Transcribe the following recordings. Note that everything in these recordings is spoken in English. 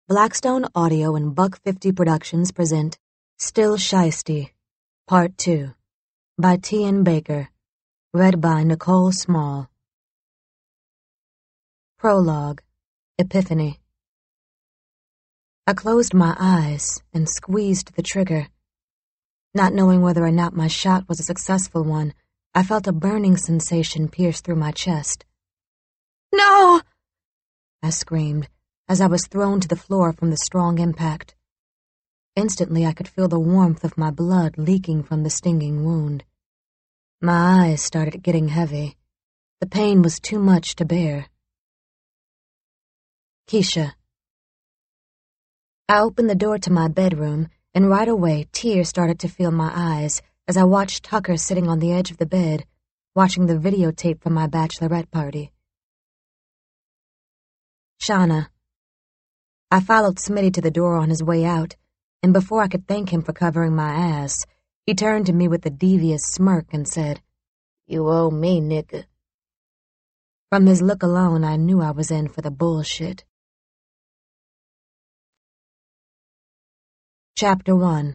Blackstone Audio and Buck 50 Productions present Still Shiesty, Part 2, by T.N. Baker, read by Nicole Small. Prologue, Epiphany. I closed my eyes and squeezed the trigger. Not knowing whether or not my shot was a successful one, I felt a burning sensation pierce through my chest. "No!" I screamed, as I was thrown to the floor from the strong impact. Instantly, I could feel the warmth of my blood leaking from the stinging wound. My eyes started getting heavy. The pain was too much to bear. Keisha. I opened the door to my bedroom, and right away tears started to fill my eyes as I watched Tucker sitting on the edge of the bed, watching the videotape from my bachelorette party. Shauna. I followed Smitty to the door on his way out, and before I could thank him for covering my ass, he turned to me with a devious smirk and said, "You owe me, nigga." From his look alone, I knew I was in for the bullshit. Chapter 1.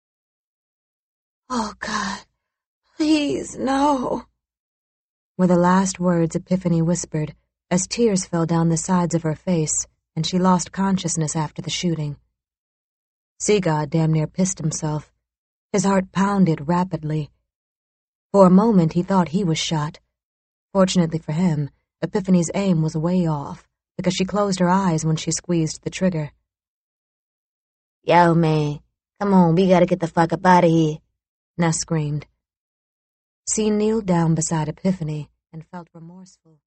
"Oh, God, please, no," were the last words Epiphany whispered as tears fell down the sides of her face and she lost consciousness after the shooting. Seagod damn near pissed himself. His heart pounded rapidly. For a moment he thought he was shot. Fortunately for him, Epiphany's aim was way off because she closed her eyes when she squeezed the trigger. "Yo, man, come on, we gotta get the fuck up out of here," Ness screamed. C kneeled down beside Epiphany and felt remorseful.